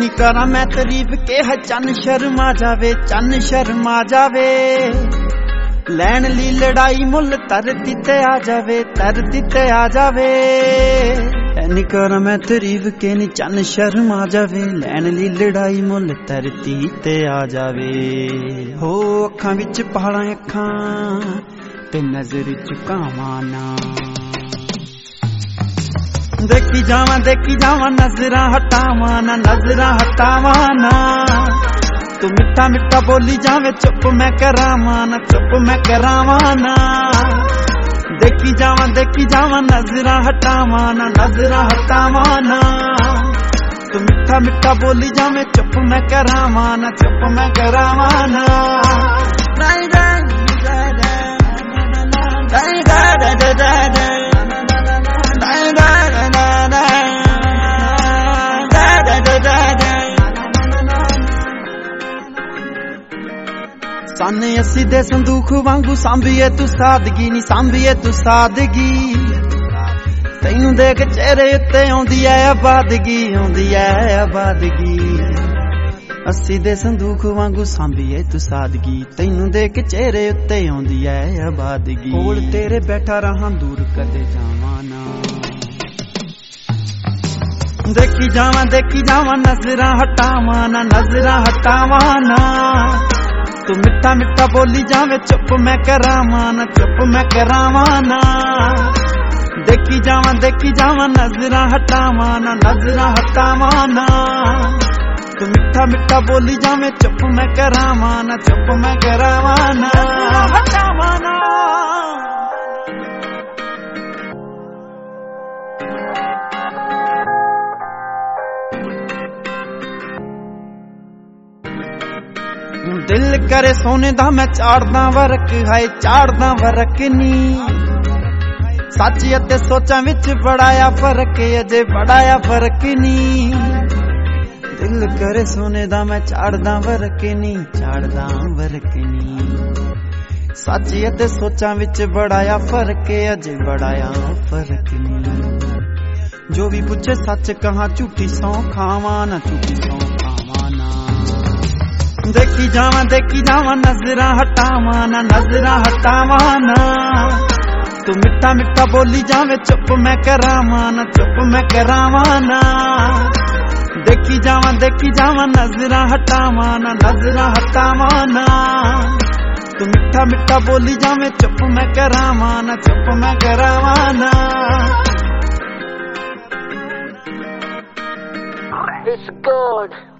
नी करा मैं तारीफ के है चन शर्मा जावे, चन शर्मा जावे। लैन ली लड़ाई मुल धरती ते आ जावे, धरती ते आ जावे। नी करा मैं तारीफ के नी चन शर्मा जावे, लैन ली लड़ाई मुल धरती ते आ जावे। हो अखां विच पहाड़ां अखां ते नजर झुकावां ना, देखी जावा नजरा हटावा ना, नजरा हटावा ना। तू मिठा मिठा बोली जावे चुप मैं करावा ना, चुप मैं करावा ना। देखी जावा नजरा हटावा ना, नजरा हटावा ना। तू मिठा मिठा बोली जावे चुप मैं करावा ना, चुप मैं करावा ना। साने अस्सी दे संदूख वांगू सांभिए तू सादगी नी, सांभिए तू सादगी। तैनू देख चेहरे उत्ते आउंदी है आबादगी, आउंदी है आबादगी। अस्सी दे संदूख वांगू सांभिए तू सादगी, तैनू देख चेहरे उत्ते आउंदी है आबादगी। कोल तेरे बैठा रहा दूर कदे जावां ना, देखी जावा नजरा हटावा ना, नजरा हटावा ना। तू मिठा मिठा बोली जावे चुप मैं करावा ना, चुप मैं करावा ना। देखी जावा नजरा हटावा ना, नजरा हटावा ना। तू मिठा मिठा बोली जावे चुप मैं करावा ना, चुप मैं करावा ना, हटावा ना। दिल करे सोने दा मैं चाड़दा वरक, हाय चाड़दा वरक नी। सच अते सोचां विच बड़ाया फर्क, अजे बड़ाया फर्क नी। दिल करे सोने दा मैं चाड़दा वरक नी, चाड़दा वरक नी। सच अते सोचां विच बड़ाया फर्क, अजे बड़ाया फर्क नी। जो भी पूछे सच कहां, झूठी सौ खावा ना, झूठी सौ खावा ना। देखी जावा नजरा हटावा ना, नजरा हटावा ना। तू मिठा मिठा बोली जावे चुप मैं करावा ना, चुप मैं करावा ना। देखी जावा नजरा हटावा ना, नजरा हटावा ना। तू मिठा मिठा बोली जावे चुप मैं करावा ना, चुप मैं करावा ना। It's good.